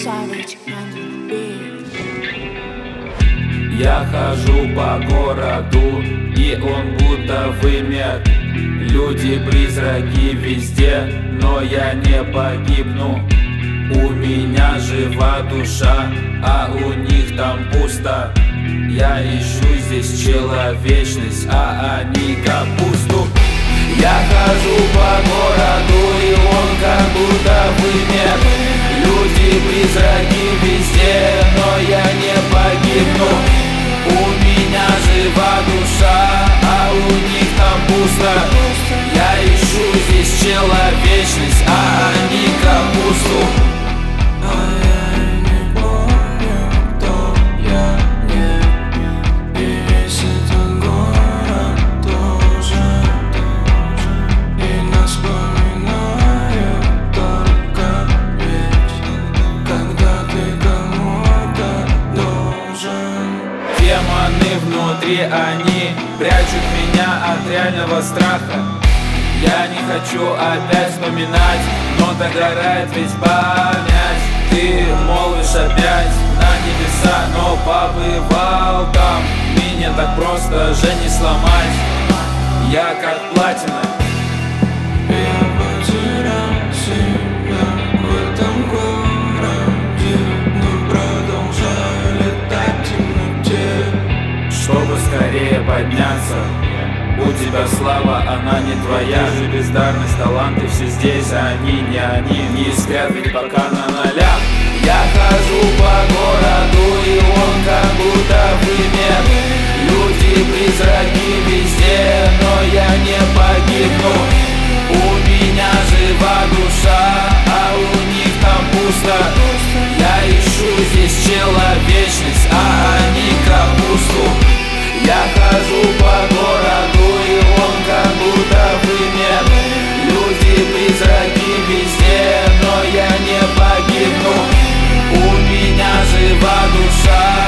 Savage on the beat. Я хожу по городу, и он будто вымер. Люди-призраки везде, но я не погибну. У меня жива душа, а у них там пусто. Я ищу здесь человечность, а они капусту. Я хожу по городу, и он как будто вымер. Люди-призраки везде, но я не погибну. У меня жива душа, а у них там пусто. Я ищу здесь человечность, а они капусту. Демоны внутри, они прячут меня от реального страха. Я не хочу опять вспоминать, но догорает ведь память. Ты молвишь опять на небеса, но побывал там. Меня так просто же не сломать. Я как платина. Чтобы скорее подняться. У тебя слава, она не твоя. Же бездарность, таланты все здесь, а они не искрят ведь пока на нолях. Я хожу по городу, и он как будто вымер. Люди-призраки везде, но я не погибну. У меня жива душа, а у них там пусто. Я ищу здесь человечность, а они капусту. Я хожу по городу, и он как будто вымер. Люди-призраки везде, но я не погибну. У меня жива душа.